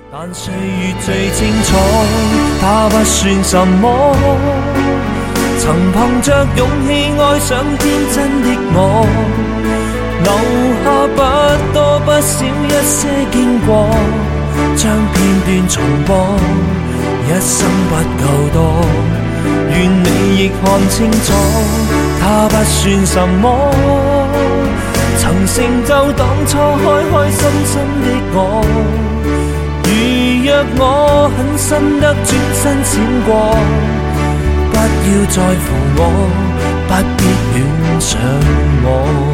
但歲月最清楚，它不算什麼。曾憑着勇氣愛上天真的我，留下不多不少一些經過，將片段重播，一生不夠多。願你亦看清楚，它不算什麼。曾成就當初開開心心的我，如若我狠心得轉身閃過，不要在乎我，不必戀上我。